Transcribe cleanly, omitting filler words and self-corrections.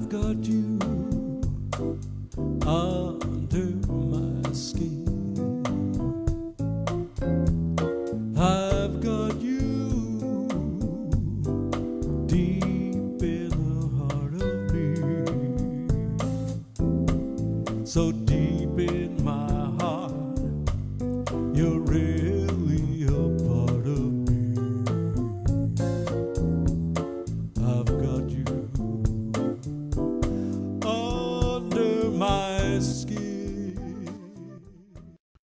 got you under my skin. I've got you deep in the heart of me. So